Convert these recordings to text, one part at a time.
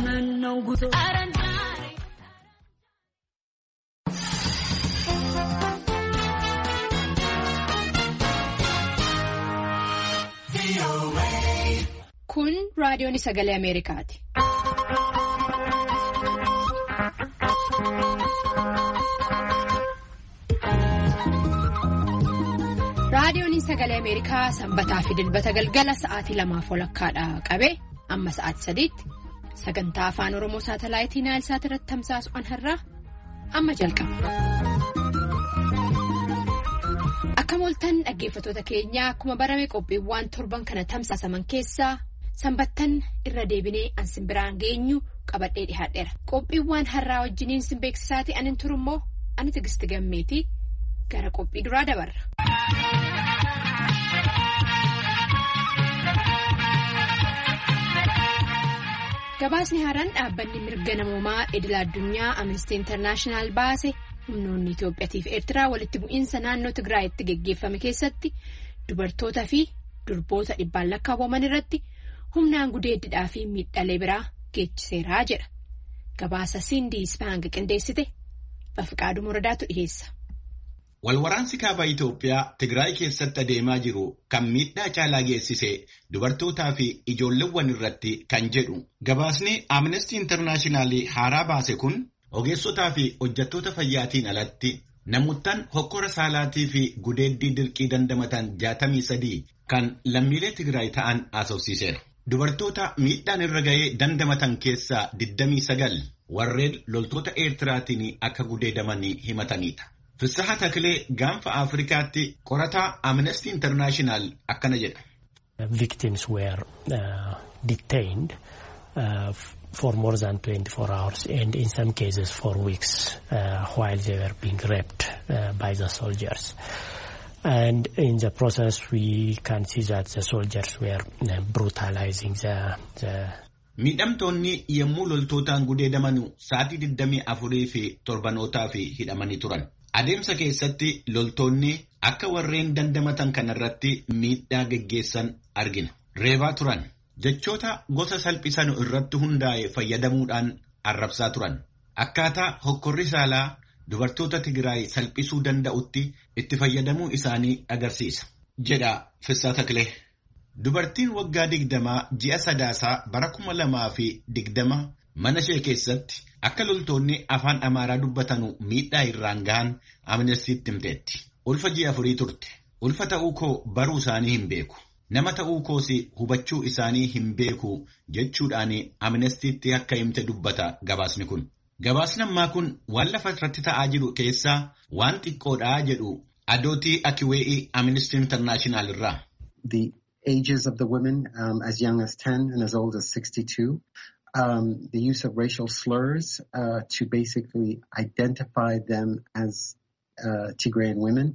Kun raadiyoon sagalee Ameerikaati. Raadiyoon sagalee Ameerikaa sanbataa fi dilbata galgala sa'aatii 2:00 qabee amma sa'aatii 3:00 sagantaa afaan Oromoo saatalaayitii Naayilsaat irratti tamsaasu'an har'aa amma jalqaba. Akka mooltan dhaggeeffattoota keenyaa akkuma barame qophiiwwan torban kana tamsaasaman keessaa sanbattan irra deebinee ansin biraan geenyu qabadhee dhihaadheera. Qophiiwwan har'aa wajjiniin sin beeksisaati anin turummoo ani Tigisti Gammeetii gara qophii duraa dabarra. Gabaasni haaraan dhaabbanni mirga namoomaa idil addunyaa Amnesty International baase humnoonni Itoophiyaa fi Eertiraa walitti bu'iinsa naannoo Tigraayitti geggeeffame keessatti dubartootaa fi durboota 100 lakkaawwaman irratti humnaan gudeeddidhaa fi miidhalee biraa geessiseera jedha. Gabaasa Sindii Spaang qindeessite Bafiqaaduu Muradaatu dhiyeessa. Walwaraansi kaaba Itoophiyaa Tigraay keessatti adeemaa jiru kan miidhaa caalaa geessise dubartootaa fi ijoolleewwan irratti kan jedhu gabaasni Amnesty International haaraa baase kun ogeessotaa fi hojjettoota fayyaatiin alatti namoottan hokkora saalaatii fi gudeeddii dirqii dandamatan 63 kan lammiilee Tigraay ta'an haasofsiiseera. Dubartoota miidhaan irra ga'ee dandamatan keessaa 29 warreen loltoota Eertiraatiin akka gudeedamanii himatanidha. Fissaha Takilee gaanfa Afrikaatti qorataa Amnesty International akkana jedha. Victims were detained for more than 24 hours and in some cases for weeks while they were being raped by the soldiers. And in the process we can see that the soldiers were brutalizing the Miidhamtoonni yemmuu loltootaan gudeedamanu sa'aatii 24 fi torbanotaa fi hidhamanii turan. Adeemsa keessatti loltoonni akka warreen dandamatan kanarratti miidhaa geggeessan argina. Reebaa turan. Jechoota gosa salphisan irratti hundaa'e fayyadamuudhaan arrabsaa turan. Akkaataa hokkorri saalaa dubartoota Tigraay salphisuu danda'utti itti fayyadamuu isaanii agarsiisa. Jedha Fissaa Takilee. Dubartiin waggaa 20 ji'a Sadaasaa bara 2020 mana ishee keessatti akka loltoonni afaan Amaaraa dubbatanu miidhaa irraan gahan Amnestytti himteetti. Ulfa ji'a 4 turte. Ulfa ta'uu koo baruu isaanii hin beeku. Nama ta'uu koos hubachuu isaanii hin beeku jechuudhaan Amnestytti akka himte dubbata gabaasni kun. Gabaasni ammaa kun waan lafa irratti ta'aa jiru keessaa waan xiqqoodhaa jedhu Adootii Akiwee'ii Amnesty International irraa. The ages of the women as young as 10 and as old as 62. The use of racial slurs to basically identify them as Tigrayan women.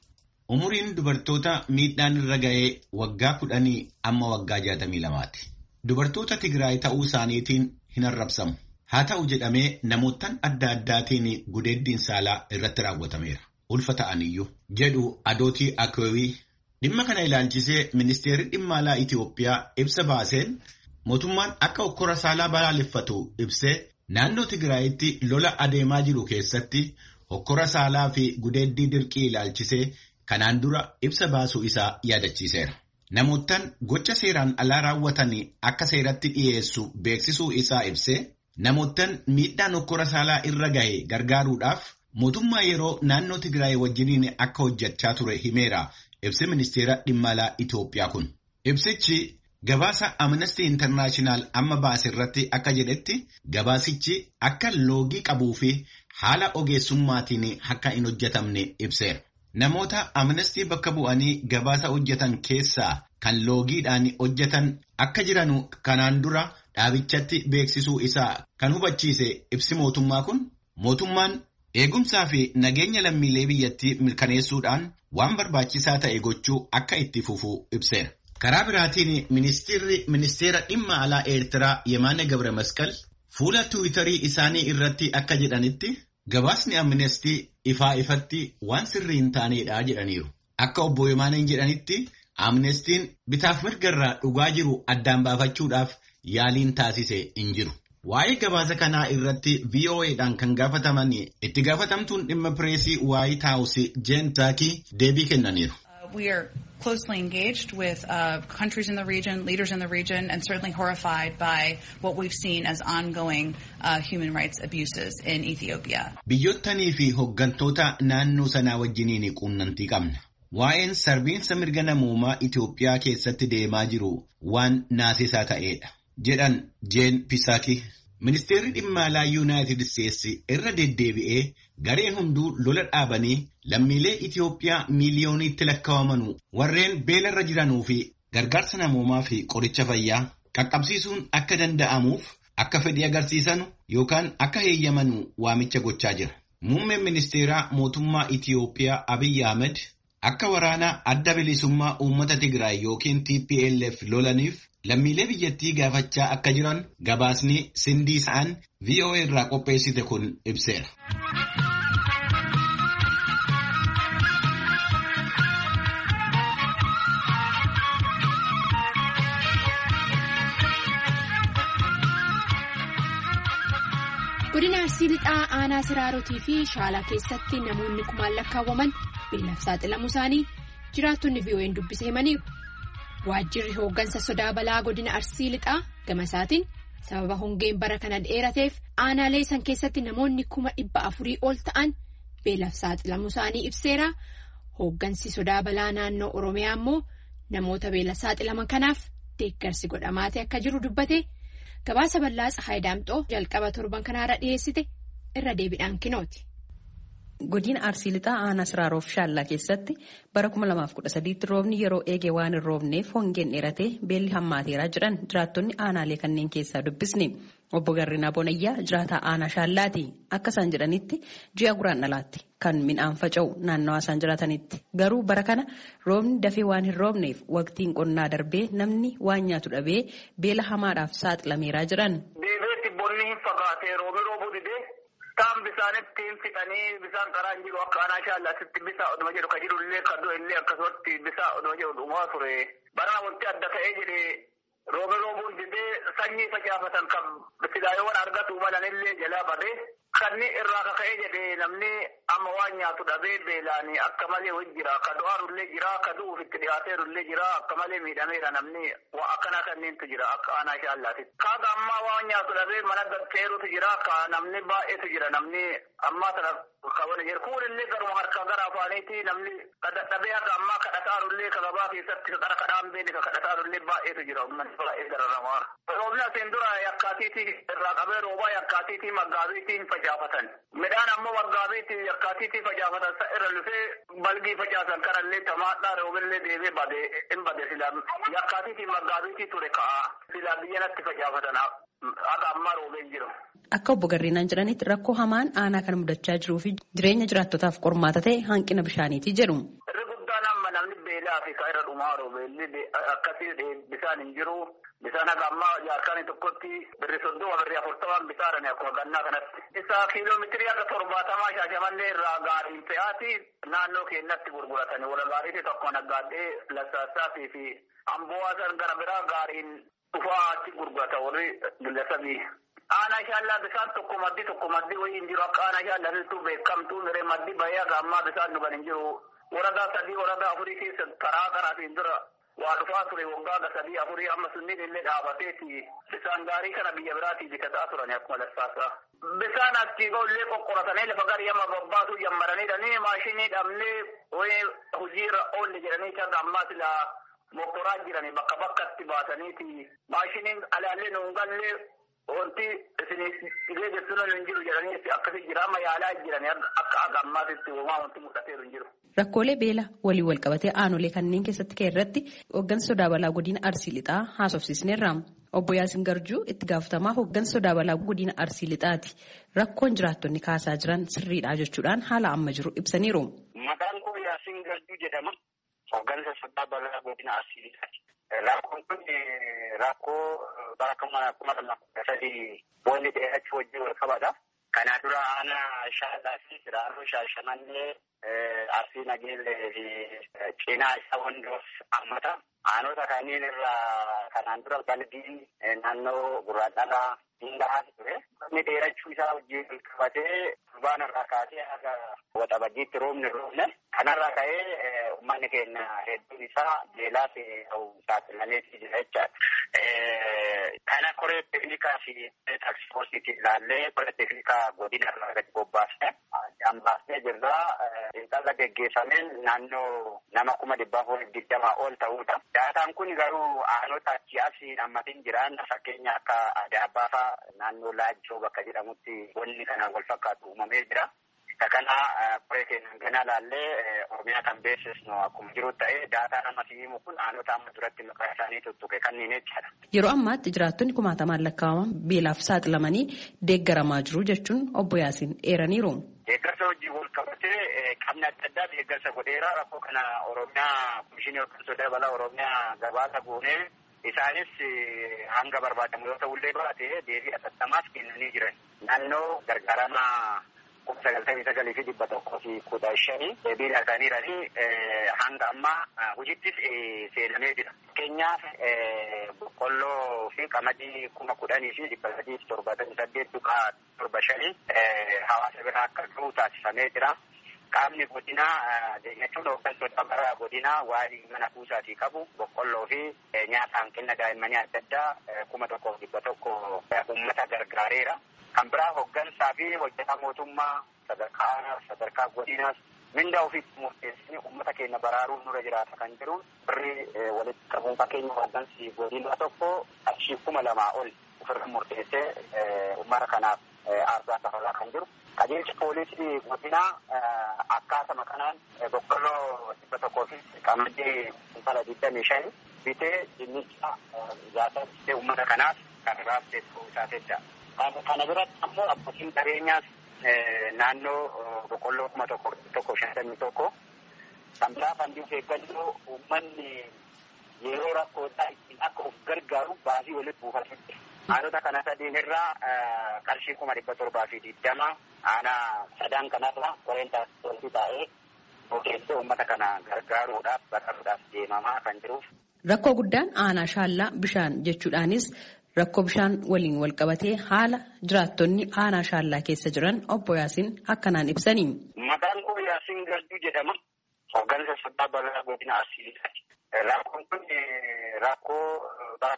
Umuriin dubartoota miidhaan irra ga'ee waggaa 10 amma waggaa 62ti. Dubartoota Tigraay ta'uu isaaniitiin hin arrabsamu. Haa ta'u jedhamee namoottan adda addaatiin gudeeddiin saalaa irratti raawwatameera. Ulfa ta'aniyyuu jedhu Adootii Akiwee'ii. Dhimma kana ilaalchisee ministeerri dhimma alaa Itoophiyaa ibsa baaseen mootummaan akka hokkora saalaa balaaleffatu ibsee naannoo Tigraayitti lola adeemaa jiru keessatti hokkora saalaa fi gudeeddii dirqii ilaalchisee kanaan dura ibsa baasuu isaa yaadachiiseera. Namoottan gocha seeraan alaa raawwatanii akka seeratti dhiyeessu beeksisuu isaa ibsee namoottan miidhaan hokkora saalaa irra gahe gargaaruudhaaf mootummaa yeroo naannoo Tigraay wajjiniin akka hojjechaa ture himeera. Ibsi ministeera dhimma alaa Itoophiyaa kun. Ibsichi gabaasa Amnesty International amma baase irratti akka jedhetti gabaasichi akka loogii qabuu fi haala ogeessummaatiin akka hin hojjetamne ibseera. Namoota Amnesty bakka bu'anii gabaasa hojjetan keessaa kan loogiidhaan hojjetan akka jiranu kanaan dura dhaabichatti beeksisuu isaa kan hubachiise ibsi mootummaa kun mootummaan eegumsaa fi nageenya lammiilee biyyattii mirkaneessuudhaan waan barbaachisaa ta'e gochuu akka itti fufuu ibseera. Karaa biraatiin ministeera dhimma alaa Eertiraa Yemaane Gabre Masqal fuula Tiwiitarii isaanii irratti akka jedhanitti gabaasni Amnesty ifaa ifatti waan sirrii hin taanedha jedhaniiru. Akka obbo Yemaaneen jedhanitti Amnestiin bitaaf mirgarraa dhugaa jiru addaan baafachuudhaaf yaaliin taasise hin jiru. Waa'ee gabaasa kanaa irratti VOA'dhaan kan gaafataman itti gaafatamtuun dhimma pireesii White House Jen Psaki deebii kennaniiru. We are closely engaged with countries in the region, leaders in the region, and certainly horrified by what we've seen as ongoing human rights abuses in Ethiopia. Biyyottanii fi hooggantoota naannoo sanaa wajjiniin quunnamtii qabna. Waa'een sarbiinsa mirga namoomaa Itoophiyaa keessatti deemaa jiru waan naasisaa ta'edha jedhan Jen Psaki. Ministeerri dhimma alaa Yuunaayitid Isteetsi irra deddeebi'ee gareen hunduu lola dhaabanii lammiilee Itoophiyaa miiliyooniitti lakkaawamanu warreen beelarra jiranuu fi gargaarsa namoomaa fi qoricha fayyaa qaqqabsiisuun akka danda'amuuf akka fedhii agarsiisanu yookaan akka heeyyamanu waamicha gochaa jira. Muummeen ministeeraa mootummaa Itoophiyaa Abiy Ahmed akka waraana adda bilisummaa uummata Tigraay yookiin TPLF lolaniif lammiilee biyyattii gaafachaa akka jiran gabaasni Sindii Sa'an VOA irraa qopheessite kun ibseera. Godina Arsii Lixaa aanaa Siraarotii fi Shaalaa keessatti namoonni kumaan lakkaawwaman beelaaf saaxilamuu isaanii jiraattonni VOA'n dubbise himaniiru. Waajjirri hooggansa sodaa balaa godina Arsii Lixaa gama isaatiin sababa hongeen bara kana dheerateef aanaalee san keessatti namoonni 400,000 ol ta'an beelaaf saaxilamuu isaanii ibseera. Hooggansi sodaa balaa naannoo Oromiyaa immoo namoota beela saaxilaman kanaaf deeggarsi godhamaatee akka jiru dubbate. Gabaasa bal'aa Tsahaay Daamxoo jalqaba torban kanaarra dhiyeessite irra deebiidhaan kinooti. Godina Arsii Lixaa aanaa Siraaroof Shaallaa keessatti bara 2013 roobni yeroo eege waan hin roobneef hongeen dheeratee beelli hammaateeraa jedhan jiraattonni aanaalee kanneen keessaa dubbisne. Obbo Garrinaa Bonayyaa jiraataa aanaa Shaallaati. Akka isaan jedhanitti ji'a Guraandhalaatti kan midhaan faca'u naannawaa isaan jiraatanitti. Garuu bara kana roobni dafee waan hin roobneef waqtiin qonnaa darbee namni waan nyaatu dhabee beela hamaadhaaf saaxilameeraa jedhan. Deebiitti bonni hin fagaatee roobni roobuu didee kaan bisaanitti hin fixanii bisaan karaa hin jiru akka aanaa Shaallaatti bisaa oduma jedhu ka jirullee ka du'ellee akkasumatti bisaa oduma jedhu dhumaa ture. Bara wanti adda ta'ee jedhee roobni roobuun didee sanyii facaafatan kan filaayowwan argatu malanillee jalaa badee kanni irraa kaka'ee jedhee namni amma waan nyaatu dhabee beelaanii akka malee wajji jira ka du'aarullee jira ka du'uuf itti dhiyaateerullee jira akka malee miidhameera namni waa akkanaa kanneentu jira akka aanaa Shaallaatti. Kaaga ammaa waan nyaatu dhabee mana gatteerutu jira ka namni baay'eetu jira namni ammaa sana kabana jira kuunillee garuma harka gara afaaniiti namni kadhadhabee haga ammaa kadhataarullee ka gabaa keessatti ka qara kadhaan beeni ka kadhataarullee baay'eetu jira uummanni baay'ee gararramaa. Roobni asiin dura yakkaatiitii irraa qabee roobaa yakkaatiitii maggaabiitiin facaafatan. Midhaan ammoo maggaabiitii yakkaatiitii facaafatan irra lufee balgii facaasan kanallee tamaadhaa roobillee deebee badee hin badee silaa yakkaatiitii maggaabiitii ture ka'a silaa biyyanatti facaafatan haga ammaa roobeen jiru. Akka obbo Garrinaan jedhanitti rakkoo hamaan aanaa kan mudachaa jiruu fi jireenya jiraattotaaf qormaata ta'e hanqina bishaaniiti jedhu. Irri guddaan amma namni beelaa fi irra dhumaa roobeelli akkasii bisaan hin jiru. Bisaan haga ammaa jaarkaanii tokkotti birri 30 birri 40 bisaadhaan akkuma gannaa kanatti. Isa kiiloomeetirii haga 70 Shaashamannee irraa gaariin fe'aati naannoo keenyatti gurguratanii wala gaariitii tokko naggaadhee Lassaasaa fi Amboo'aa gara biraa gaariin dhufaatti gurgurata warri Gillasabii. Aanaa Shaallaa bisaan tokko maddii wayii hin jiru akka aanaa Shaallaattu beekamtuu miree maddii bahee haga ammaa bisaan dhugan hin jiru. Waradaa 3 waradaa 4 keessa karaatiin dura waa dhufaa ture waggaa 3-4 amma sunniin illee dhaabateeti bisaan gaarii kana biyya biraatii bitataa turan akkuma Lassaasaa. Bisaan achii illee qoqqoratanii lafa garii amma babbaasuu jammaranii maashinii dhabnee wayii hojiirra oolle jedhanii kan ammaa silaa mokoraa jiranii bakka bakkatti baasaniiti maashiniin alaallee nuungallee wanti isinii jettuun hin jiru jedhanii akkasii jira amma yaalaa jiranii akka ammaatitti uumaa wanti mul'ateeru hin jiru. Rakkoolee beela walii wal qabatee aanolee kanneen keessatti ka'e irratti hooggansa sodaa balaa godina Arsii Lixaa haasofsiisneerra. Obbo Yaasin Garjuu itti gaafatamaa hooggansa sodaa balaa godina Arsii Lixaati. Rakkoon jiraattonni kaasaa jiran sirriidha jechuudhaan haala amma jiru ibsaniiru. Maqaan koo Yaasin Garjuu jedhama. Hooggansa sodaa balaa godina Arsii Lixaati. Rakkoon kun rakkoo bara 2013 boolli dheerachuu wajjin wal qabata. Kana dura aanaa shaallaa fi siraaroo shaashamannee arsii nageellee fi cinaa isa Wondoof hammata. Aanota kanneen irraa kanaan dura balbiin naannoo Gurraadhalaa Dindaa ture. Inni dheerachuu isaa wajjin qabatee turbaan irraa kaasee haga waxabajjiitti roobni roobne. Kanarraa ka'ee uummanni keenya hedduun isaa beelaa fi saaxilameetii jira jechaadha. Kana koree teeknikaa fi taaksifoorsiti ilaallee koree teeknikaa godina irraa gadi bobbaasne hambaasnee jirra. Xiinxala geggeeffameen naannoo nama 420 ol ta'uudha. Daataan kun garuu aanota achi asii hammatiin jiran fakkeenya akka Adaabbaa fa'aa naannoo Laajjoo bakka jedhamutti wanni kana wal fakkaatu uumamee jira. Kana koree keenyaan ganaa laallee Oromiyaa kan beeksisnu akkuma jiru ta'ee daataan ammasii himu kun aanota amma duratti maqaa isaanii tuttuqe kanneen jechaadha. Yeroo ammaatti jiraattonni kumaatamaan lakkaa'aman beelaaf saaxilamanii deeggaramaa jiru jechuun obbo Yaasiin eeraniiru. Deeggarsa wajjin wal qabatee qabna adda addaa deeggarsa godheera. Rakkoo kana Oromiyaa Komishinii Hooggansa Dabalaa Oromiyaa gabaasa goonee isaanis hanga barbaadamu yoo ta'ullee baate deebii atattamaas kennanii jiran. Naannoo gargaarama 99,115 deebii laataniiranii hanga ammaa hojittis seenamee jira. Fakkeenyaaf boqqolloo fi qamadii 10,378.75 hawaasa biraa akka ga'u taasifamee jira. Qaamni godinaa jechuun hooggantoota bara godinaa waan mana kuusaatii qabu boqqolloo fi nyaata hanqina daa'immanii adda addaa 1,100 uummata gargaareera. Kan biraa hooggansaa fi hojjetaa mootummaa sadarkaa godinaas mindaa ofiitti murteessanii uummata keenya baraaruun nurra jiraata kan jiru birrii walitti qabuun fakkeenya hooggansi godinaa tokko qarshii 2,000 ol ofirra murteessee uummata kanaaf aarsaa kafalaa kan jiru. Qajeelchi poolisii godinaa akkaatuma kanaan boqqolloo 100 fi qamadii 25 bitee dinnicha ijaarsa uummata kanaaf kan raabsee isaa jecha. Kana biratti ammoo abbootiin qabeenyaas naannoo boqqolloo 1,151 kan biraa fandii of eeggannoo uummanni yeroo rakkootaa ittiin akka of gargaaru baasii walitti buufatudha. Aanota kana sadiin irraa qarshii 720 aanaa sadan kanarra koreen taasifamtii taa'ee ogeessee uummata kana gargaaruudhaaf baqaruudhaaf deemamaa kan jiruuf. Rakkoo guddaan aanaa shaallaa bishaan jechuudhaanis rakkoo bishaan waliin wal qabatee haala jiraattonni aanaa shaallaa keessa jiran obbo Yaasiin akkanaan ibsanii. Maqaan koo Yaasiin Garduu jedhama. Hooggansa sabbaa balaa godina Arsiiti. Rakkoon kun rakkoo bara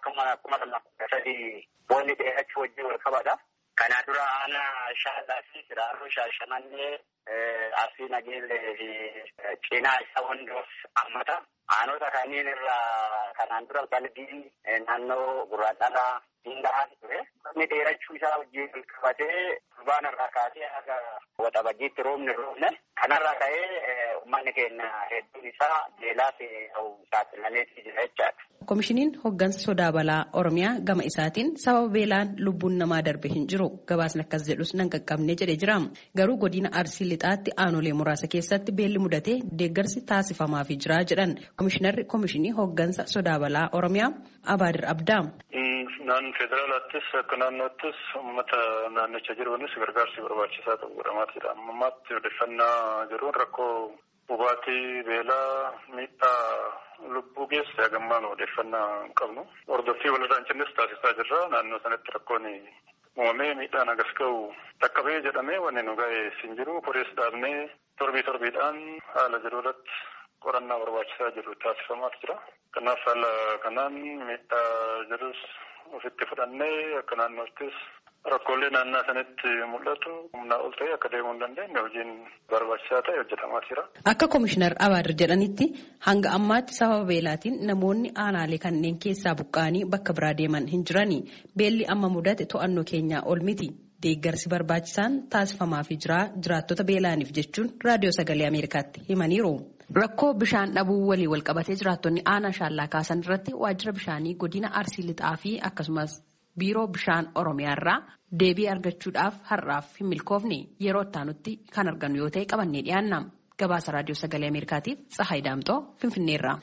2013 boonni dheerachuu wajjin wal qabata. Kana dura aanaa shaallaa fi siraaroo shaashamannee arsii nageellee fi cinaa isa Wondoof hammata. Aanota kanneen irraa kanaan dura balbiin naannoo Gurraadhalaa Dindaa ture. Inni dheerachuu isaa wajjin wal qabatee turbaan irraa kaasee haga waxabajjiitti roobni roobne. Kanarraa ka'ee uummanni keenya hedduun isaa beelaa fi saaxilameetii jira jechaadha. Komishiniin hooggansa sodaa balaa Oromiyaa gama isaatiin sababa beelaan lubbuun namaa darbe hin jiru. Gabaasni akkas jedhus nan qaqqabne jedhee jira. Garuu godina Arsii Lixaatti aanolee muraasa keessatti beelli mudatee deeggarsi taasifamaafii jira jedhan Komishinarri Komishinii hooggansa sodaa balaa Oromiyaa Abaadir Abdaa. Naannoo federaalaattis akka naannoottis uummata naannicha jiruunis gargaarsi barbaachisaa ta'u godhamaa jira. Ammaatti odeeffannaa jiruun rakkoo hubaatii beelaa miidhaa lubbuu geesse hagammaan odeeffannaa hin qabnu. Hordoffii walirraan cinnis taasisaa jirra. Naannoo sanatti rakkoon uumamee miidhaan agas ga'u dhaqqabee jedhamee wanni nu ga'e hin jiru. Korees dhaabnee torbiidhaan haala jiru irratti qorannaa barbaachisaa jiru taasifamaa jira. Kanaaf haala kanaan miidhaa jirus ofitti fudhannee akka naannoottis rakkoolee naannoo sanatti mul'atu humnaa ol ta'e akka deemuu hin dandeenye hojiin barbaachisaa ta'e hojjetamaa jira. Akka Komishinar Abaadir jedhanitti hanga ammaatti sababa beelaatiin namoonni aanaalee kanneen keessaa buqqa'anii bakka biraa deeman hin jirani. Beelli amma mudate to'annoo keenyaa ol miti. Deeggarsi barbaachisaan taasifamaafii jira jiraattota beelaaniif jechuun raadiyoo sagalee Ameerikaatti himaniiru. Rakkoo bishaan dhabuu walii wal qabatee jiraattonni aanaa shaallaa kaasan irratti waajjira bishaanii godina Arsii Lixaa fi akkasumas biiroo bishaan Oromiyaarraa deebii argachuudhaaf har'aaf hin milkoofne yeroo ittaanutti kan argannu yoo ta'e qabannee dhiyaanna. Gabaasa raadiyoo sagalee Ameerikaatiif Tsahaay Daamxoo Finfinneerraa.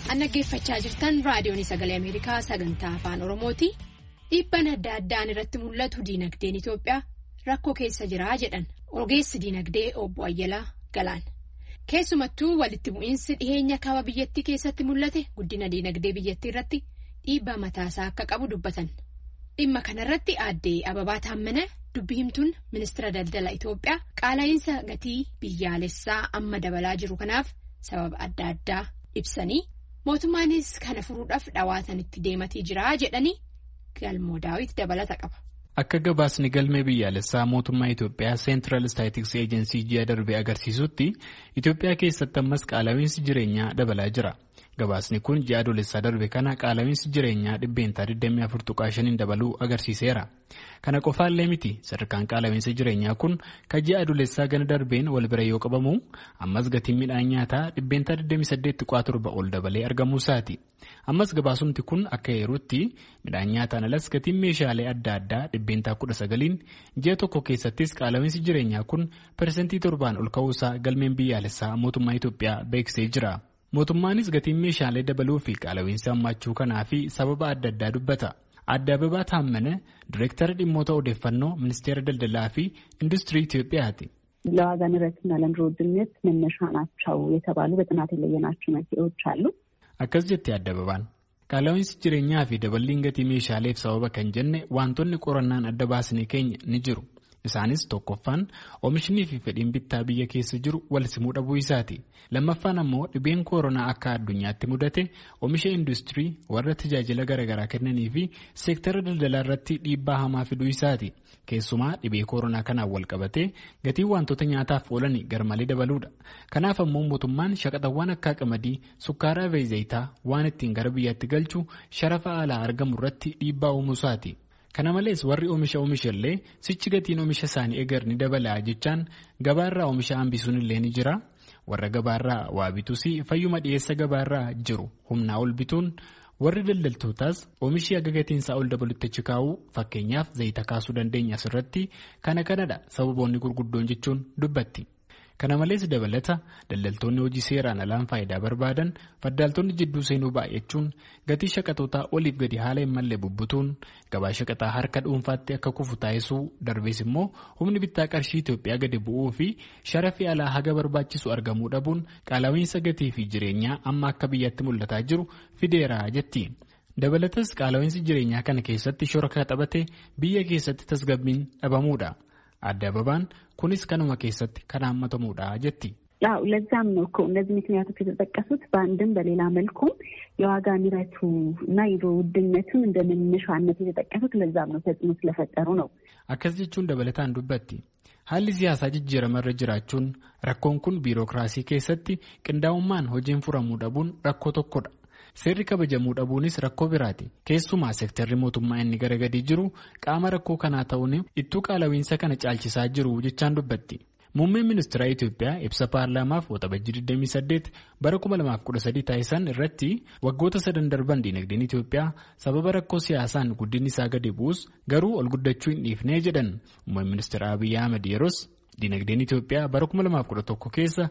Dhaggeeffachaa jirtan raadiyoon sagalee Ameerikaa sagantaa afaan Oromooti. Dhiibbaan adda addaan irratti mul'atu diinagdeen Itoophiyaa rakkoo keessa jira jedhan ogeessi diinagdee obbo Ayyalaa Galaan. Keessumattuu walitti bu'iinsi dhiheenya kaaba biyyattii keessatti mul'ate guddina diinagdee biyyattii irratti dhiibbaa mataasaa akka qabu dubbatan. Dhimma kanarratti aadde Ababaa Taammanee dubbii himtuun ministeera daldala Itoophiyaa qaala'iinsa gatii biyyaalessaa amma dabalaa jiru kanaaf sababa adda addaa ibsanii mootummaanis kana furuudhaaf dhawaatanitti deematii jira jedhanii galmoo daawit dabalata qaba. Akka gabaasni galmee biyyaalessaa mootummaa Itoophiyaa Central Statistics Agency ji'a darbee agarsiisutti Itoophiyaa keessatti ammas qaala'iinsi jireenyaa dabalaa jira. Gabaasni kun ji'a adoolessaa darbe kana qaala'iinsi jireenyaa 24.5 dabaluu agarsiiseera. Kana qofaallee miti sadarkaan qaala'iinsa jireenyaa kun kan ji'a adoolessaa gana darbeen wal bira yoo qabamu ammas gatiin midhaan nyaataa 28.7 ol dabalee argamuu isaati. Ammas gabaasumti kun akka yeruutti midhaan nyaataan alas gatiin meeshaalee adda addaa 19% ji'a tokko keessattis qaala'iinsi jireenyaa kun persentii 7 ol ka'uusaa galmeen biyyaalessaa mootummaa Itoophiyaa beeksisee jira. Mootummaanis gatiin meeshaalee dabaluu fi qaala'iinsa hammaachuu kanaa fi sababa adda addaa dubbata. Aadde Ababaa Taammanee Direektara dhimmoota odeeffannoo Ministeera Daldalaa fi Industirii Itoophiyaati. ለዋጋ ንረትና ለኑሮ ውድነት መነሻ ናቸው የተባሉ በጥናት የለየናቸው መንስኤዎች አሉ። Akkas jettee Aadde Ababaan qaala'iinsi jireenyaa fi daballiin gatii meeshaaleef sababa kan jenne wantoonni qorannaan adda baasnee keenya ni jiru. Isaanis tokkoffaan oomishni fi fedhiin bittaa biyya keessa jiru wal simuu dhabuu isaati. Lammaffaan ammoo dhibeen koronaa akka addunyaatti mudate oomisha industirii warra tajaajila garaagaraa kennanii fi seektara daldalaa irratti dhiibbaa hamaa fiduu isaati. Keessumaa dhibee koronaa kanaan wal qabatee gatiin wantoota nyaataaf oolan garmalee dabaluudha. Kanaaf ammoo mootummaan shaqaxawwan akka qamadii, sukkaaraa fi zayitaa waan ittiin gara biyyaatti galchu sharafa alaa argamu irratti dhiibbaa uumuu isaati. Kana malees warri oomishallee sichi gatiin oomisha isaanii eegar ni dabalaa jechaan gabaarraa oomisha hambisuun illee ni jira. Warra gabaarraa waa bituus fayyuma dhiyeessa gabaarraa jiru humnaa ol bituun warri daldaltootaas oomishii akka gatiinsaa ol dabalutti achi kaa'uu fakkeenyaaf zayita kaasuu dandeenya asirratti kanadha sababoonni gurguddoon jechuun dubbatti. Kana malees dabalata daldaltoonni hojii seeraan alaan faayidaa barbaadan faddaaltonni jidduu seenuu baay'achuun gatii shaqaxootaa oliif gadi haala hin malle bubbutuun gabaa shaqaxaa harka dhuunfaatti akka kufu taasisuu darbees immoo humni bittaa qarshii Itoophiyaa gadi bu'uu fi sharafi alaa haga barbaachisu argamuu dhabuun qaala'iinsa gatii fi jireenyaa amma akka biyyatti mul'ataa jiru fideera jetti. Dabalatas qaala'iinsi jireenyaa kana keessatti shoora taphate biyya keessatti tasgabbiin dhabamuudha. Aadde Ababaan kunis kanuma keessatti kan hammatamuudha jetti. ያው ለዛም ነው እኮ እነዚህ ምክንያቶች የተጠቀሱት በአንድም በሌላ መልኩም የዋጋ ንረቱ እና የኑሮ ውድነቱን እንደ መነሻነት የተጠቀሱት ለዛም ነው ተጽዕኖ ስለፈጠሩ ነው። Akkas jechuun dabalataan dubbatti. Haalli siyaasaa jijjiiramarra jiraachuun rakkoon kun biirokraasii keessatti qindaa'ummaan hojiin furamuu dhabuun rakkoo tokkodha. Seerri kabajamuu dhabuunis rakkoo biraati. Keessumaa seektarri mootummaa inni gara gadii jiru qaama rakkoo kanaa ta'uun ittuu qaala'iinsa kana caalchisaa jiru jechaan dubbatti. Muummeen ministeera Itoophiyaa ibsa paarlaamaaf waxabajjii 28 bara 2013 taasisan irratti waggoota 3 darban diinagdeen Itoophiyaa sababa rakkoo siyaasaan guddinni isaa gadi bu'us garuu ol guddachuu hin dhiifnee jedhan. Muummeen ministeera Abiyyi Ahmed yeroos diinagdeen Itoophiyaa bara 2011 keessa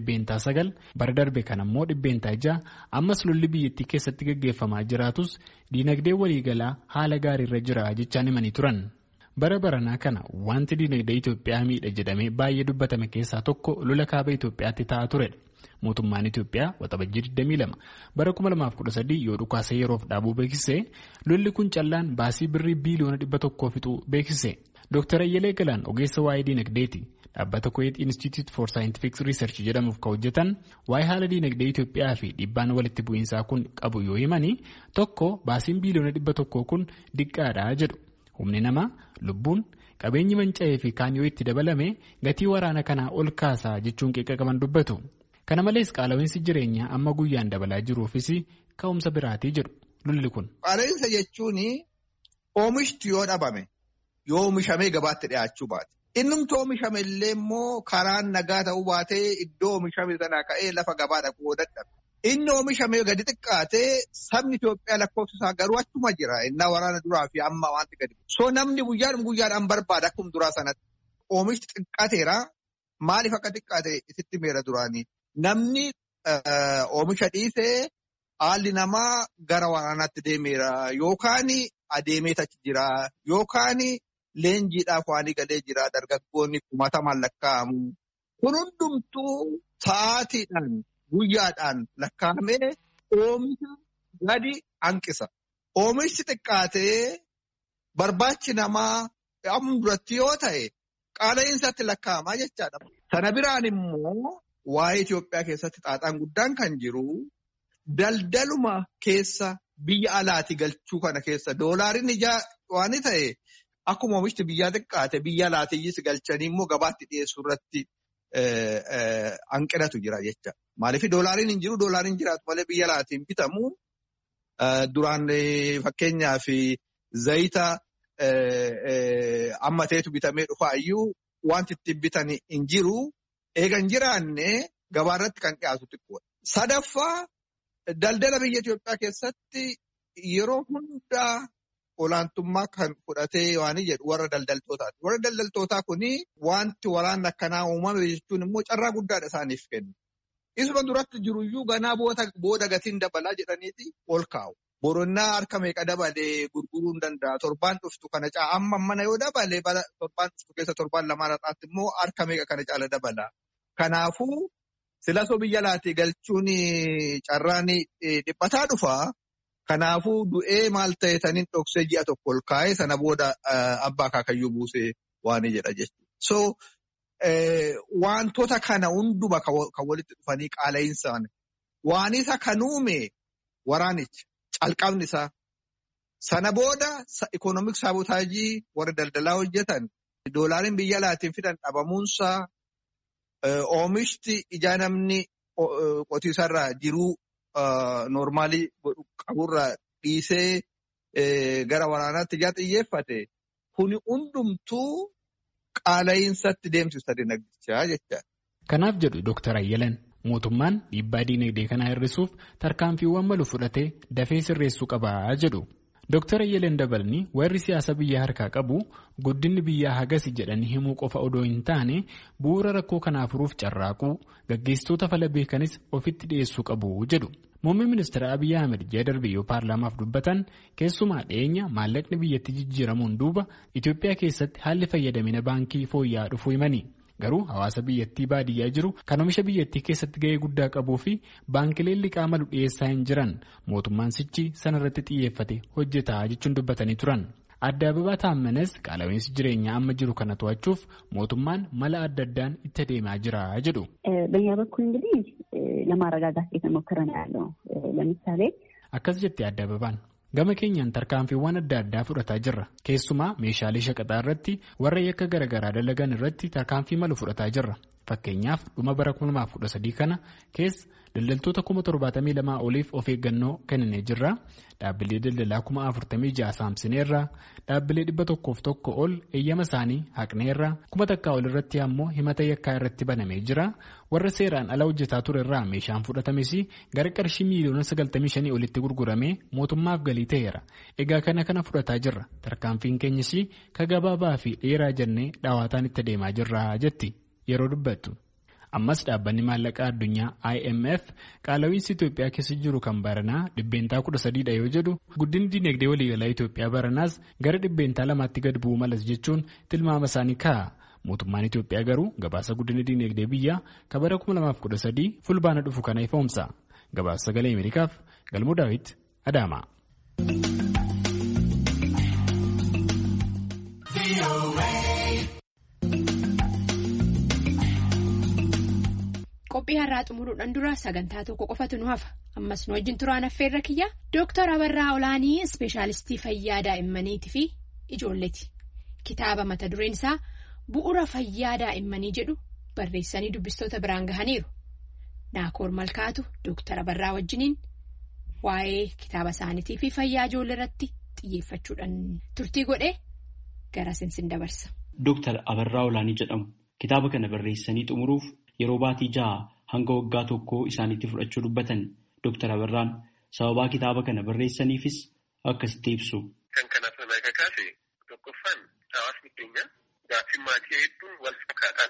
9%, bara darbe kan ammoo 6%, ammas lolli biyyattii keessatti gaggeeffamaa jiraatus diinagdee waliigalaa haala gaariirra jira jechaan himanii turan. Bara baranaa kana wanti diinagdee Itoophiyaa miidha jedhamee baay'ee dubbatame keessaa tokko lola kaaba Itoophiyaatti ta'aa turedha. Mootummaan Itoophiyaa waxabajjii 22 bara 2013 yoo dhukaasa yeroof dhaabuu beeksise lolli kun callaan baasii birrii biiliyoona 100 fixuu beeksise. Dr. Ayyalee Galaan ogeessa waa'ee diinagdeeti. Dhaabbata Kuwait Institute for Scientific Research jedhamuuf kan hojjetan waa'ee haala diinagdee Itoophiyaa fi dhiibbaan walitti bu'iinsaa kun qabu yoo himanii tokko baasiin biiliyoona 100 kun diqqaadha jedhu. Humni namaa lubbuun qabeenyi manca'ee fi kaan yoo itti dabalame gatii waraana kanaa ol kaasaa jechuun qaqqabaman dubbatu. Kana malees qaala'iinsi jireenyaa amma guyyaan dabalaa jiruufis ka'umsa biraatii jedhu lolli kun. Qaala'iinsa jechuun oomishti yoo dhabame yoo oomishamee gabaatti dhiyaachuu baate. Innumti oomishame illee immoo karaan nagaa ta'uu baatee iddoo oomishame sanaa ka'ee lafa gabaa dhaquu dadhabe. Inni oomishame gadi xiqqaatee sabni Itoophiyaa lakkoofsa isaa garuu achuma jira. Innaa waraana duraa fi amma wanti gadi. So namni guyyaadhaan barbaada akkuma duraa sanatti. Oomishti xiqqaateera. Maaliif akka xiqqaate isitti meera duraanii? Namni oomisha dhiisee haalli namaa gara waraanaatti deemeera yookaan adeemee achi jira yookaan leenjiidhaaf waan galee jira dargaggoonni kumatamaan lakkaa'amu. Kun hundumtuu sa'aatiidhaan guyyaadhaan lakkaa'amee oomisha gadi hanqisa. Oomishni xiqqaatee barbaachi namaa amma duratti yoo ta'e qaala'insaatti lakkaa'amaa jechaadha. Sana biraan immoo waa'ee Itoophiyaa keessatti xaaxaan guddaan kan jiru daldaluma keessa biyya alaati galchuu kana keessa doolaariin ijaa waan ta'e akkuma oomishni biyyaa xiqqaate biyya alaatiyyis galchanii immoo gabaatti dhiyeessuu irratti hanqinatu jira jecha. Maaliif doolaariin hin jiru doolaariin jiraatu malee biyya alaatiin bitamu duraan fakkeenyaaf zayita amma ta'etu bitamee dhufaayyuu wanti ittiin bitan hin jiru eegan jiraanne gabaarratti kan dhiyaatu xiqqoodha. Sadaffaa daldala biyya Itoophiyaa keessatti yeroo hundaa olaantummaa kan fudhatee waan jedhu warra daldaltootaati. Warra daldaltootaa kuni wanti waraanni akkanaa uumame jechuun immoo carraa guddaadha isaaniif kennu. Isuma duratti jiruyyuu ganaa booda gatiin dabalaa jedhaniiti ol kaa'u. Boronnaa harka meeqa dabalee gurguruu hin danda'a. Torbaan dhuftu kana amma mana yoo dabale torbaan dhuftu keessa torbaan lamaan irraatti immoo harka meeqa kana caala dabala. Kanaafuu silasoo biyya alaatii galchuun carraan dhiphataa dhufa. Kanaafuu du'ee maal ta'e saniin dhoksee ji'a tokko ol kaa'ee sana booda abbaa kaakayyuu buusee waan jedha jechuudha. So wantoota kana hunduma kan walitti dhufanii qaala'insan waan isa kan uume waraanicha calqabni isaa. Sana booda ikoonoomik saabotaajii warra daldalaa hojjetan doolaariin biyya alaatiin fidan dhabamuunsaa oomishti ijaa namni qotiisarraa jiruu normaalii qaburraa dhiisee gara waraanaatti ijaa xiyyeeffate kuni hundumtuu qaala'insatti deemsisa dinagdichaa jecha. Kanaaf jedhu Dr. Ayyalan mootummaan dhiibbaa dinagdee kana hir'isuuf tarkaanfiiwwan malu fudhatee dafee sirreessuu qabaa jedhu. Dr. Ayyalan dabalni warri siyaasa biyyaa harkaa qabu guddinni biyyaa hagasi jedhanii himuu qofa odoo hin taane bu'uura rakkoo kanaa furuuf carraaquu gaggeessitoota fala beekanis ofitti dhiyeessuu qabu jedhu. Muummeen ministeera Abiyyi Ahmed ji'a darbe yoo paarlaamaaf dubbatan keessumaa dhiyeenya maallaqni biyyatti jijjiiramuun duuba Itoophiyaa keessatti haalli fayyadamina baankii fooyya'aa dhufuu himani. Garuu hawaasa biyyattii baadiyyaa jiru kan oomisha biyyattii keessatti ga'ee guddaa qabuu fi baankileen liqaa malu dhiyeessaa hin jiran mootummaan sichi sanarratti xiyyeeffate hojjetaa jechuun dubbatanii turan. Adda Ababaa Taammanes qaala'insi jireenyaa amma jiru kana to'achuuf mootummaan mala adda addaan itti adeemaa jira jedhu. በእኛ በኩል እንግዲህ ለማረጋጋት እየተሞከረ ነው ያለው ለምሳሌ akkas jettee Adda Ababaan gama keenyaan tarkaanfiiwwan adda addaa fudhataa jirra. Keessumaa meeshaalee shaqaxaa irratti warra yakka garaagaraa dalagan irratti tarkaanfii malu fudhataa jirra. Fakkeenyaaf dhuma bara 2013 kana keessa daldaltoota 72,000 oliif of eeggannoo kennee jirra. Dhaabbilee daldalaa 46,000 saamsineerra. Dhaabbilee 101 ol eeyyama isaanii haqneerra. 1,000 ol irratti ammoo himata yakkaa irratti banamee jira. Warra seeraan ala hojjetaa ture irraa meeshaan fudhatames gara qarshii miliyoona 95 olitti gurguramee mootummaaf galii ta'eera. Egaa kana fudhataa jirra. Tarkaanfiin keenyas ka gabaabaa fi dheeraa jennee dhawaataan itti adeemaa jirra jetti yeroo dubbattu. Ammas dhaabbanni maallaqaa addunyaa IMF qaala'insi Itoophiyaa keessa jiru kan baranaa 13% yoo jedhu guddinni dinagdee waliigalaa Itoophiyaa baranaas gara 2% gad bu'uu malas jechuun tilmaama isaanii kaa'a. Mootummaan Itoophiyaa garuu gabaasa guddina dinagdee biyyaa kan bara 2013 fulbaana dhufu kana ifoomsa. Gabaasa sagalee Ameerikaaf Galmoo Daawit Adaamaa. Qophii har'aa xumuruudhaan dura sagantaa tokko qofatu nu hafa. Ammas nu wajjin turaan affeerra kiyya. Dr. Abarraa Olaanii ispeeshaalistii fayyaa daa'immaniitii fi ijoolleeti. Kitaaba mata dureen isaa Bu'uura fayyaa daa'immanii jedhu barreessanii dubbistoota biraan gahaniiru. Naakoor Malkaatu Dr. Abarraa wajjiniin waa'ee kitaaba isaaniitii fi fayyaa ijoollee irratti xiyyeeffachuudhaan turtii godhee gara sinsin dabarsa. Dr. Abarraa Olaanii jedhamu kitaaba kana barreessanii xumuruuf yeroo baatii 6 hanga waggaa 1 isaaniitti fudhachuu dubbatan. Dr. Abarraan sababaa kitaaba kana barreessaniifis akkasitti ibsu. Kan kanaaf nama kakaase tokkoffaan hawaasni keenya gaaffii maatii hedduun wal fakkaataan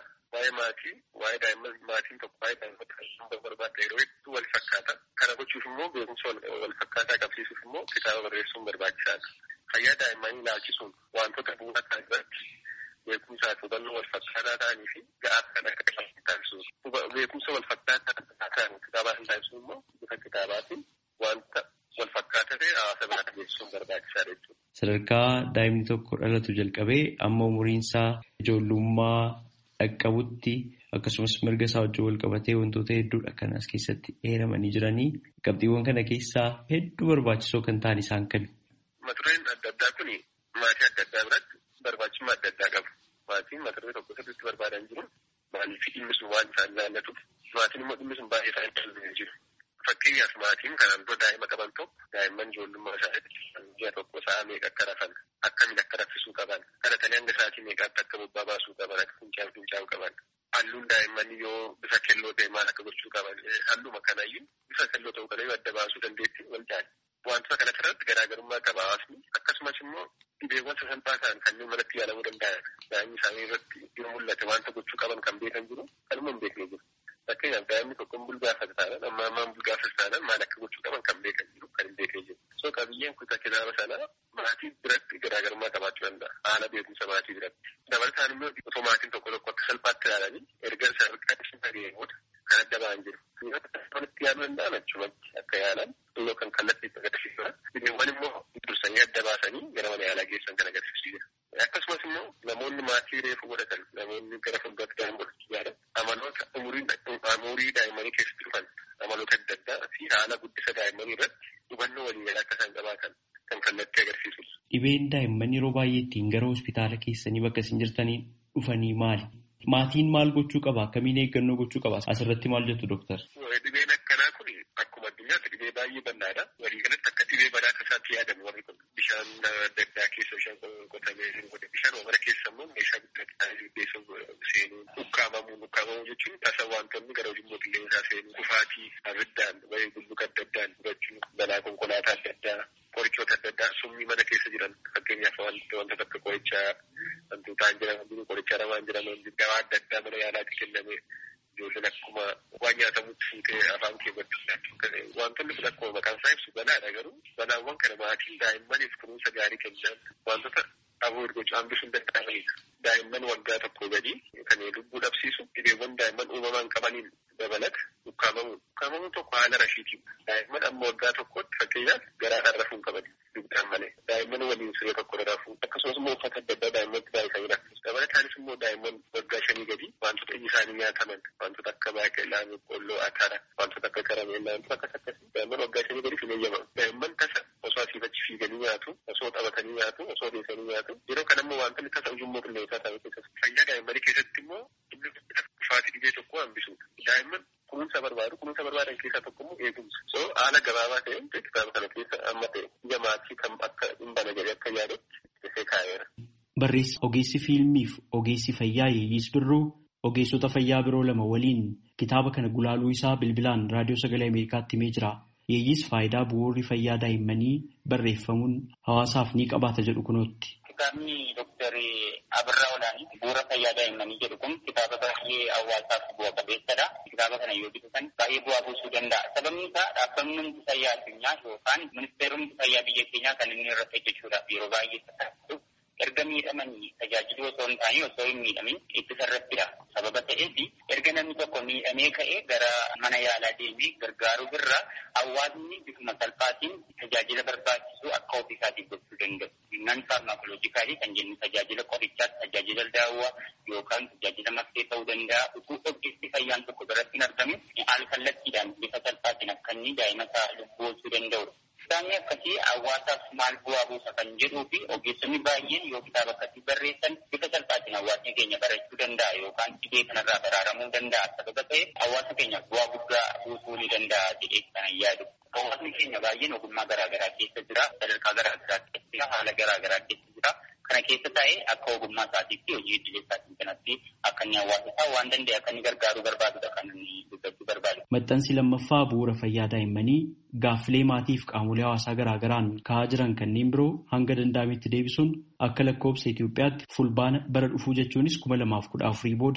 waa'ee maatii, waa'ee daa'imman maatiin tokko waa'ee daa'imman kan barbaadda yeroo hedduu wal fakkaata. Kana gochuuf immoo beekumsa wal fakkaataa qabsiisuuf immoo kitaaba barreessuun barbaachisaadha. Fayyaa daa'immanii ilaalchisuun wantoota bu'uura ta'an irratti beekumsaa fi hubannoo wal fakkaataa ta'anii fi ga'aa kan akka taasisuuf. Beekumsa wal fakkaataa ta'an kitaabaa hin taasisuun immoo bifa kitaabaatiin wanta wal fakkaataa ta'e hawaasa bira geessisuun barbaachisaadha jechuudha. Sadarkaa daa'imni tokko dhalatu jalqabee amma umuriinsaa ijoollummaa dhaqqabutti akkasumas mirga isaa wajjin wal qabatee wantoota hedduudha kan as keessatti eeramanii jiranii qabxiiwwan kana keessaa hedduu barbaachisoo kan ta'an isaan kami. Mata-dureen adda addaa kun maatii adda addaa biratti barbaachisummaa adda addaa qabu. Maatiin mata-duree tokko sirriitti barbaadan jiru maaliif dhimmi sun waan isaan ilaallatuuf maatiin immoo dhimmi sun baay'ee isaan ilaallatanii jiru. Fakkeenyaaf maatiin kanaan dura daa'ima qaban tokko daa'imman ijoollummaa isaaniitti ji'a tokko sa'a meeqa akka rafan akkamiin akka raffisuu qaban kadhatanii hanga sa'aatii meeqaatti akka bobbaa baasuu qaban akka fincaa'u qaban halluun daa'immanii yoo bifa keelloo ta'e maal akka gochuu qaban halluma kanayyuu bifa keelloo ta'uu kana yoo adda baasuu dandeetti wal jaali. Wantoota kana irratti garaagarummaa qaba hawaasni akkasumas immoo dhibeewwan sasalphaa ta'an kanneen manatti yaalamuu danda'an daa'imni isaanii irratti yoo mul'ate wanta gochuu qaban kan beekan jiru kanuma hin beekne jiru. Fakkeenyaaf daa'imni tokko bulgaafata taanaan ammaan bulgaafata taanaan maal akka gochuu qaban kan beekan jiru kan hin beekne jiru. So qabiyyeen kutaa kitaaba sanaa maatii biratti garaagarummaa qabaachuu danda'a haala beekumsa maatii biratti. Dabalataan immoo otoo maatiin tokko akka salphaatti ilaalanii erga sadarkaa ishiin booda kan adda ba'an jiru. Wanti yaaluu danda'an achumatti akka yaalan yoo kan kallattii agarsiisudha. Dhibeewwan immoo dursanii adda baasanii gara mana yaalaa geessan kan agarsiisu jira. Akkasumas immoo namoonni maatii reefu godhatan namoonni gara fuulduraatti daa'imman godhachuu yaadan amaloota umurii daa'immanii keessatti dhufan amaloota adda addaa fi haala guddisa daa'immanii irratti hubannoo waliin akka isaan qabaatan kan kallattii agarsiisudha. Dhibeen daa'imman yeroo baay'ee ittiin gara hospitaala keessanii bakka isin jirtanii dhufanii maali? Maatiin maal gochuu qaba? Akkamiin eeggannoo gochuu qaba? Asirratti maal jettu dooktar? Dhibeen akkanaa kun akkuma addunyaatti dhibee baay'ee bal'aadha. Walii galatti akka dhibee balaa tasaatti yaadamu warri kun bishaan adda addaa keessa bishaan qotamee bishaan wamara keessa immoo meeshaa guddaa keessa seenuu ukkaamamuu jechuun tasa wantoonni gara ujummoo qilleensaa seenuu kufaatii abiddaan bulluqa adda addaan fudhachuu balaa konkolaataa adda addaa qorichoota adda addaa summii mana keessa jiran fakkeenyaaf wanta akka qorichaa wantoota jiran qorichaa namaan jiran dawaa adda addaa mana yaalaatti kenname ijoolleen akkuma waan nyaatamutti fuutee afaan keewwachuudhaan wantoonni kun akkuma maqaan isaa ibsu balaadha garuu balaawwan kana maatiin daa'immaniif kunuunsa gaarii kennan wantoota aboo ergocha hambisuu hin danda'amanidha. Daa'imman waggaa tokko gadii kan lubbuu dhabsiisu dhibeewwan daa'imman uumamaan qabaniin dabalata ukkaamamuun tokko haala rashiitii daa'imman amma waggaa tokkotti fakkeenyaaf garaadhaan rafuu hin qaban dugdaan malee daa'imman waliin siree tokko rafuu akkasumas immoo uffata adda addaa daa'immatti baay'isanii rafuu dabalataanis immoo daa'imman waggaa 5 gadii wantoota iji isaanii nyaataman wantoota akka baaqelaa boqqolloo atara wantoota akka karameellaa wantoota akkas akkasii daa'imman waggaa 5 gadii hin eeyyamamu daa'imman tasa osoo asiifachi fiiganii nyaatu osoo taphatanii nyaatu osoo deessanii nyaatu yeroo kan ammoo wantoonni tasa ujummoo qilleensaa ta'an keessatti fayyaa daa'immanii keessatti immoo kufaatii dhibee tokko hambisuudha. Daa'imman kunuunsa barbaadan keessaa tokko immoo eegumsa. So haala gabaabaa ta'een kitaaba kana keessa amma ta'e ija maatii kan akka hin bana jedhee akka yaadutti dhufee kaa'eera. Barreessi ogeessi fiilmiif ogeessi fayyaa Yeeyyis Birruu ogeessota fayyaa biroo 2 waliin kitaaba kana gulaaluu isaa bilbilaan raadiyoo sagalee Ameerikaatti himee jira. Yeeyyis faayidaa bu'uurri fayyaa daa'immanii barreeffamuun hawaasaaf ni qabaata jedhu kunootti. Kitaabni Dr. Abirraa Olaanii bu'uura fayyaa daa'immanii jedhu kun kitaaba baay'ee hawaasaaf bu'a qabeessadha. Kitaaba kana yoo bitan baay'ee bu'aa buusuu danda'a. Sababni isaa dhaabbanni fayyaa addunyaa yookaan ministeeronni fayyaa biyya keenyaa kan inni irratti hojjechuudhaaf yeroo baay'ee taasisu erga miidhamanii tajaajiluu osoo hin taane osoo hin miidhamin ittisa irrattidha. Sababa ta'eef erga namni tokko miidhamee ka'ee gara mana yaalaa deemee gargaaruu irra hawaasni bifuma salphaatiin tajaajila barbaachisu akka ofii isaatiif gochuu danda'u. Nan faarmaakooloojikaalii kan jennu tajaajila qorichaa, tajaajila daawwaa yookaan tajaajila maskee ta'uu danda'a. Utuu ogeessi fayyaan tokko biratti hin argamin al kallattiidhaan bifa salphaatiin akka inni daa'ima isaa lubbuu oolchuu danda'udha. Kitaabni akkasii hawaasaaf maal bu'aa buusa kan jedhuu fi ogeessonni baay'een yoo kitaaba akkasii barreessan bifa salphaatiin hawaasni keenya barachuu danda'a yookaan dhibee kanarraa baraaramuu danda'a. Sababa ta'eef hawaasa keenyaaf bu'aa guddaa buusuu ni danda'a jedhee kanan yaadu. Hawaasni keenya baay'een ogummaa garaagaraa keessa jira, sadarkaa garaagaraa keessa jira, haala garaagaraa keessa jira. Kana keessa taa'ee akka ogummaa isaatiitti hojii idilee isaatiin kanatti akka inni hawaasa isaa waan danda'e akka inni gargaaruu barbaadudha kan inni dubbachuu barbaadu. Maxxansi lammaffaa bu'uura fayyaa daa'immanii gaaffilee maatii fi qaamolee hawaasaa garaagaraan ka'aa jiran kanneen biroo hanga danda'ametti deebisuun akka lakkoobsa Itoophiyaatti fulbaana bara dhufuu jechuunis 2014 booda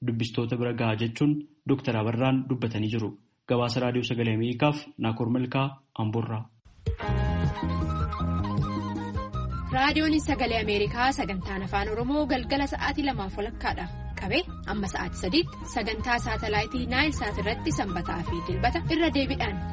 dubbistoota bira gahaa jechuun Dr. Abarraan dubbatanii jiru. Gabaasa Raadiyoo Sagalee Ameerikaaf Naakoor Malkaa Amboorraa. Raadiyoon Sagalee Ameerikaa sagantaan afaan Oromoo galgala sa'aatii 2:00 qabee amma sa'aatii 3 sagantaa saatalaayitii Naayil Saat irratti sanbataa fi dilbata irra deebiidhaan